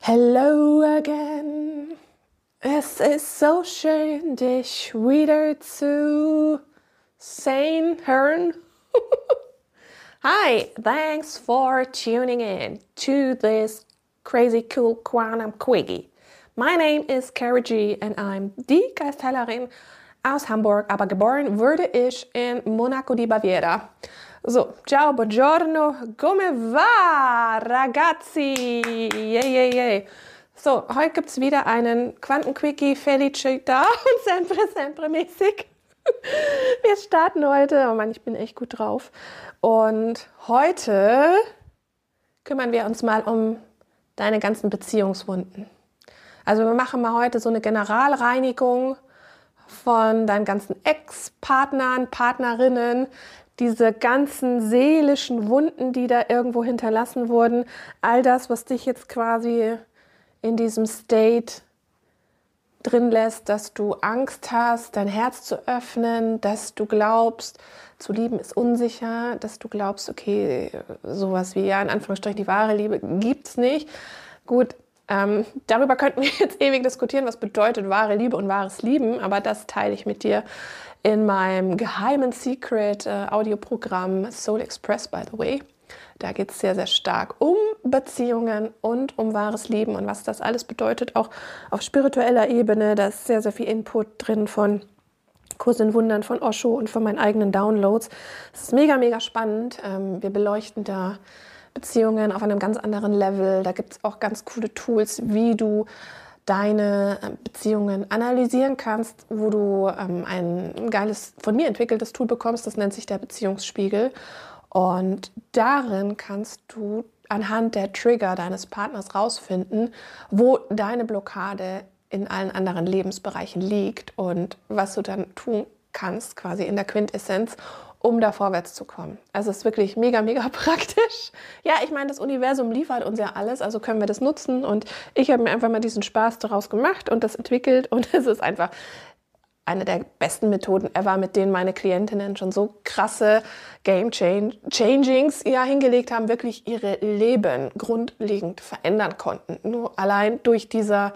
Hello again. Es ist so schön, dich wieder zu sehen, hören. Hi, thanks for tuning in to this crazy cool Quantum Quickie. My name is Cara G and I'm die Geistheilerin aus Hamburg, aber geboren wurde ich in Monaco di Baviera. So, ciao, buongiorno, come va, ragazzi? Yay. So, heute gibt es wieder einen Quantenquickie, Felicita und sempre mäßig. Wir starten heute, oh Mann, ich bin echt gut drauf. Und heute kümmern wir uns mal um deine ganzen Beziehungswunden. Also wir machen mal heute so eine Generalreinigung von deinen ganzen Ex-Partnern, Partnerinnen, diese ganzen seelischen Wunden, die da irgendwo hinterlassen wurden, all das, was dich jetzt quasi in diesem State drin lässt, dass du Angst hast, dein Herz zu öffnen, dass du glaubst, zu lieben ist unsicher, dass du glaubst, okay, sowas wie, ja, in Anführungsstrichen, die wahre Liebe gibt's nicht. Gut, darüber könnten wir jetzt ewig diskutieren, was bedeutet wahre Liebe und wahres Lieben, aber das teile ich mit dir in meinem geheimen Secret Audioprogramm Soul Express, by the way. Da geht es sehr, sehr stark um Beziehungen und um wahres Lieben und was das alles bedeutet, auch auf spiritueller Ebene. Da ist sehr, sehr viel Input drin von Kurs in Wundern, von Osho und von meinen eigenen Downloads. Es ist mega spannend. Wir beleuchten da Beziehungen auf einem ganz anderen Level. Da gibt es auch ganz coole Tools, wie du deine Beziehungen analysieren kannst, wo du ein geiles, von mir entwickeltes Tool bekommst, das nennt sich der Beziehungsspiegel. Und darin kannst du anhand der Trigger deines Partners rausfinden, wo deine Blockade in allen anderen Lebensbereichen liegt und was du dann tun kannst, quasi in der Quintessenz, um da vorwärts zu kommen. Also es ist wirklich mega praktisch. Ja, ich meine, das Universum liefert uns ja alles, also können wir das nutzen. Und ich habe mir einfach mal diesen Spaß daraus gemacht und das entwickelt. Und es ist einfach eine der besten Methoden ever, mit denen meine Klientinnen schon so krasse Game-Changings hingelegt haben, wirklich ihre Leben grundlegend verändern konnten. Nur allein durch diese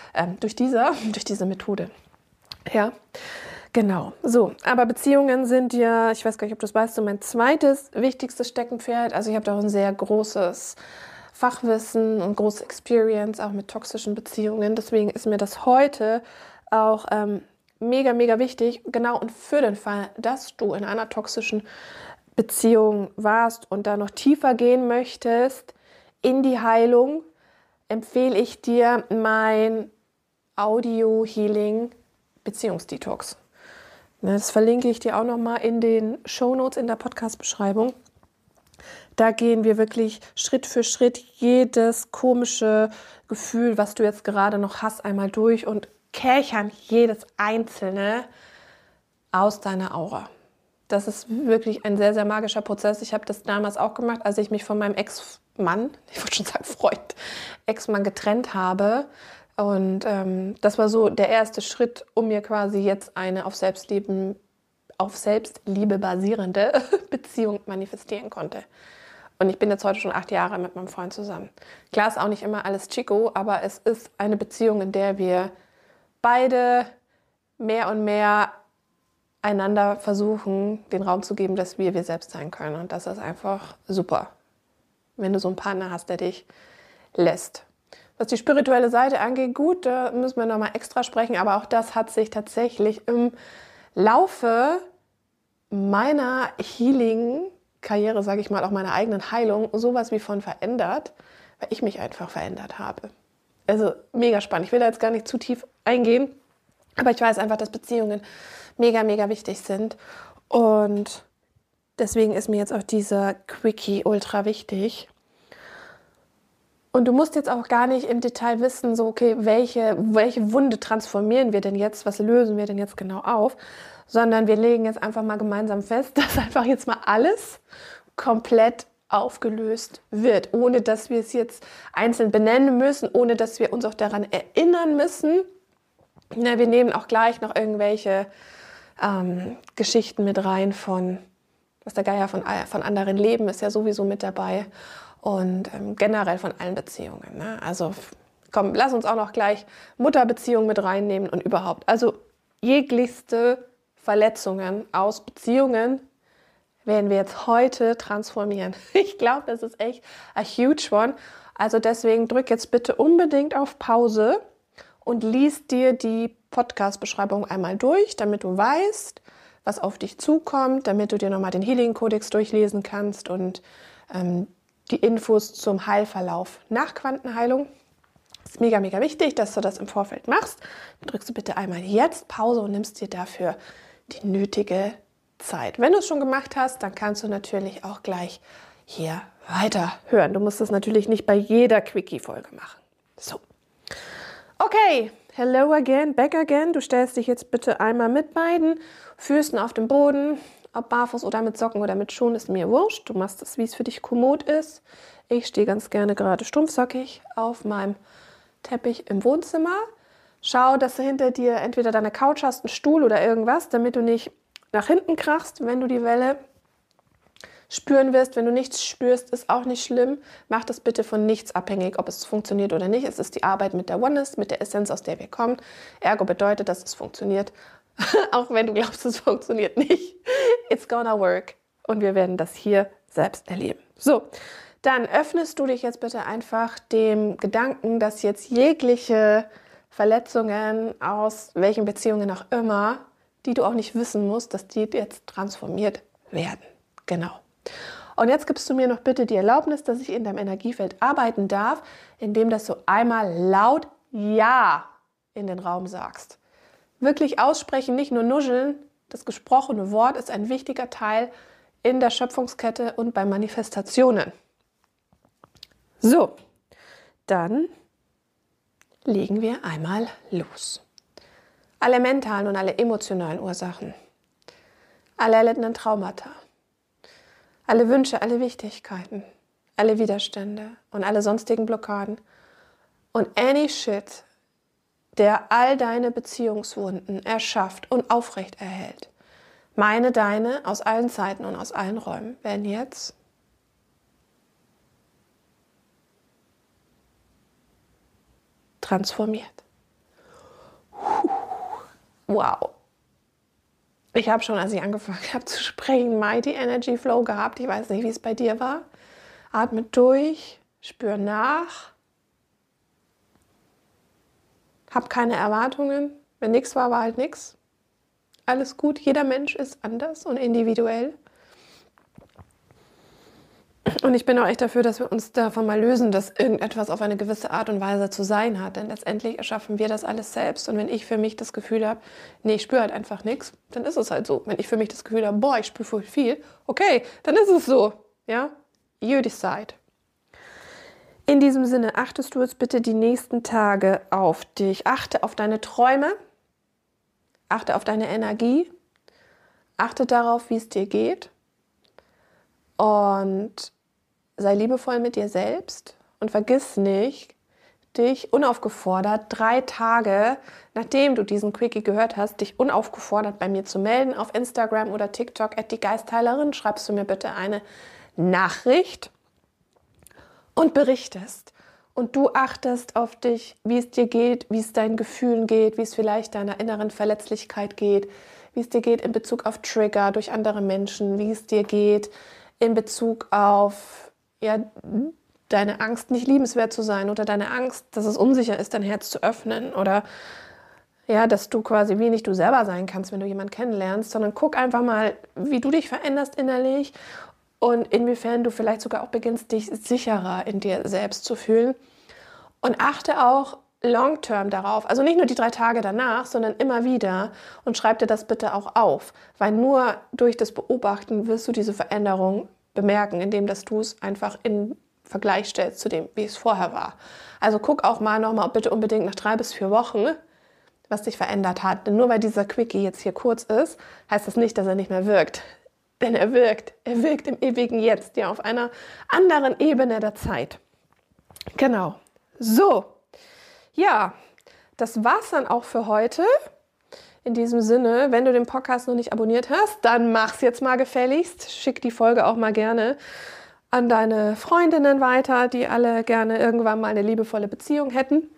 Methode. Ja. Genau, so, aber Beziehungen sind ja, ich weiß gar nicht, ob du das weißt, so mein zweites wichtigstes Steckenpferd. Also ich habe da auch ein sehr großes Fachwissen und große Experience, auch mit toxischen Beziehungen. Deswegen ist mir das heute auch mega wichtig, genau, und für den Fall, dass du in einer toxischen Beziehung warst und da noch tiefer gehen möchtest in die Heilung, empfehle ich dir mein Audio-Healing Beziehungsdetox. Das verlinke ich dir auch nochmal in den Shownotes in der Podcast-Beschreibung. Da gehen wir wirklich Schritt für Schritt jedes komische Gefühl, was du jetzt gerade noch hast, einmal durch und kärchern jedes einzelne aus deiner Aura. Das ist wirklich ein sehr magischer Prozess. Ich habe das damals auch gemacht, als ich mich von meinem Ex-Mann, ich wollte schon sagen Freund, Ex-Mann getrennt habe. Und das war so der erste Schritt, um mir quasi jetzt eine auf Selbstliebe basierende Beziehung manifestieren konnte. Und ich bin jetzt heute schon 8 Jahre mit meinem Freund zusammen. Klar ist auch nicht immer alles Chico, aber es ist eine Beziehung, in der wir beide mehr und mehr einander versuchen, den Raum zu geben, dass wir selbst sein können. Und das ist einfach super, wenn du so einen Partner hast, der dich lässt. Was die spirituelle Seite angeht, gut, da müssen wir nochmal extra sprechen, aber auch das hat sich tatsächlich im Laufe meiner Healing-Karriere, sage ich mal, auch meiner eigenen Heilung, sowas wie von verändert, weil ich mich einfach verändert habe. Also mega spannend. Ich will da jetzt gar nicht zu tief eingehen, aber ich weiß einfach, dass Beziehungen mega wichtig sind und deswegen ist mir jetzt auch dieser Quickie ultra wichtig. Und du musst jetzt auch gar nicht im Detail wissen, so okay, welche Wunde transformieren wir denn jetzt, was lösen wir denn jetzt genau auf, sondern wir legen jetzt einfach mal gemeinsam fest, dass einfach jetzt mal alles komplett aufgelöst wird, ohne dass wir es jetzt einzeln benennen müssen, ohne dass wir uns auch daran erinnern müssen. Na, wir nehmen auch gleich noch irgendwelche Geschichten mit rein von, was der Geier von anderen Leben ist ja sowieso mit dabei. Und generell von allen Beziehungen. Ne? Also Komm, lass uns auch noch gleich Mutterbeziehung mit reinnehmen und überhaupt. Also jeglichste Verletzungen aus Beziehungen werden wir jetzt heute transformieren. Ich glaube, das ist echt a huge one. Also deswegen drück jetzt bitte unbedingt auf Pause und lies dir die Podcast-Beschreibung einmal durch, damit du weißt, was auf dich zukommt, damit du dir nochmal den Healing-Kodex durchlesen kannst und die Infos zum Heilverlauf nach Quantenheilung. Das ist mega, mega wichtig, dass du das im Vorfeld machst. Dann drückst du bitte einmal jetzt Pause und nimmst dir dafür die nötige Zeit. Wenn du es schon gemacht hast, dann kannst du natürlich auch gleich hier weiterhören. Du musst es natürlich nicht bei jeder Quickie-Folge machen. So. Okay, hello again, back again. Du stellst dich jetzt bitte einmal mit beiden Füßen auf dem Boden. Ob barfuß oder mit Socken oder mit Schuhen, ist mir wurscht. Du machst es, wie es für dich kommod ist. Ich stehe ganz gerne gerade stumpfsockig auf meinem Teppich im Wohnzimmer. Schau, dass du hinter dir entweder deine Couch hast, einen Stuhl oder irgendwas, damit du nicht nach hinten krachst, wenn du die Welle spüren wirst. Wenn du nichts spürst, ist auch nicht schlimm. Mach das bitte von nichts abhängig, ob es funktioniert oder nicht. Es ist die Arbeit mit der Oneness, mit der Essenz, aus der wir kommen. Ergo bedeutet, dass es funktioniert. Auch wenn du glaubst, es funktioniert nicht. It's gonna work. Und wir werden das hier selbst erleben. So, dann öffnest du dich jetzt bitte einfach dem Gedanken, dass jetzt jegliche Verletzungen aus welchen Beziehungen auch immer, die du auch nicht wissen musst, dass die jetzt transformiert werden. Genau. Und jetzt gibst du mir noch bitte die Erlaubnis, dass ich in deinem Energiefeld arbeiten darf, indem dass du einmal laut Ja in den Raum sagst. Wirklich aussprechen, nicht nur nuscheln. Das gesprochene Wort ist ein wichtiger Teil in der Schöpfungskette und bei Manifestationen. So, dann legen wir einmal los. Alle mentalen und alle emotionalen Ursachen, alle erlittenen Traumata, alle Wünsche, alle Wichtigkeiten, alle Widerstände und alle sonstigen Blockaden und any shit, der all deine Beziehungswunden erschafft und aufrecht erhält. Meine, deine, aus allen Zeiten und aus allen Räumen werden jetzt transformiert. Wow. Ich habe schon, als ich angefangen habe zu sprechen, Mighty Energy Flow gehabt. Ich weiß nicht, wie es bei dir war. Atme durch, spür nach. Hab keine Erwartungen. Wenn nichts war, war halt nichts. Alles gut. Jeder Mensch ist anders und individuell. Und ich bin auch echt dafür, dass wir uns davon mal lösen, dass irgendetwas auf eine gewisse Art und Weise zu sein hat. Denn letztendlich erschaffen wir das alles selbst. Und wenn ich für mich das Gefühl habe, nee, ich spüre halt einfach nichts, dann ist es halt so. Wenn ich für mich das Gefühl habe, boah, ich spüre voll viel, okay, dann ist es so. Ja? You decide. In diesem Sinne, achtest du jetzt bitte die nächsten Tage auf dich. Achte auf deine Träume, achte auf deine Energie, achte darauf, wie es dir geht und sei liebevoll mit dir selbst und vergiss nicht, dich unaufgefordert 3 Tage, nachdem du diesen Quickie gehört hast, dich unaufgefordert bei mir zu melden. Auf Instagram oder TikTok @diegeistheilerin schreibst du mir bitte eine Nachricht und berichtest. Und du achtest auf dich, wie es dir geht, wie es deinen Gefühlen geht, wie es vielleicht deiner inneren Verletzlichkeit geht, wie es dir geht in Bezug auf Trigger durch andere Menschen, wie es dir geht in Bezug auf deine Angst, nicht liebenswert zu sein oder deine Angst, dass es unsicher ist, dein Herz zu öffnen oder dass du quasi wenig du selber sein kannst, wenn du jemanden kennenlernst, sondern guck einfach mal, wie du dich veränderst innerlich und inwiefern du vielleicht sogar auch beginnst, dich sicherer in dir selbst zu fühlen. Und achte auch long-term darauf, also nicht nur die 3 Tage danach, sondern immer wieder und schreib dir das bitte auch auf, weil nur durch das Beobachten wirst du diese Veränderung bemerken, indem dass du es einfach in Vergleich stellst zu dem, wie es vorher war. Also guck auch mal nochmal bitte unbedingt nach 3 bis 4 Wochen, was sich verändert hat. Denn nur weil dieser Quickie jetzt hier kurz ist, heißt das nicht, dass er nicht mehr wirkt. Denn er wirkt im ewigen Jetzt, ja, auf einer anderen Ebene der Zeit. Genau. So, ja, das war's dann auch für heute. In diesem Sinne, wenn du den Podcast noch nicht abonniert hast, dann mach's jetzt mal gefälligst. Schick die Folge auch mal gerne an deine Freundinnen weiter, die alle gerne irgendwann mal eine liebevolle Beziehung hätten.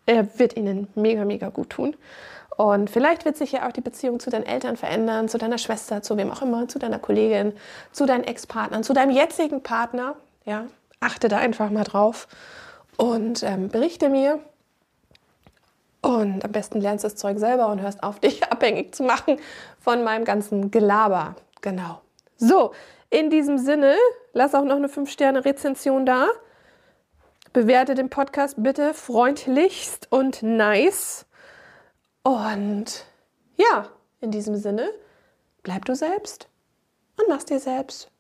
Er wird ihnen mega, mega gut tun. Und vielleicht wird sich ja auch die Beziehung zu deinen Eltern verändern, zu deiner Schwester, zu wem auch immer, zu deiner Kollegin, zu deinen Ex-Partnern, zu deinem jetzigen Partner. Ja, achte da einfach mal drauf und berichte mir. Und am besten lernst du das Zeug selber und hörst auf, dich abhängig zu machen von meinem ganzen Gelaber. Genau. So, in diesem Sinne, lass auch noch eine 5-Sterne-Rezension da. Bewerte den Podcast bitte freundlichst und nice. Und ja, in diesem Sinne, bleib du selbst und mach's dir selbst.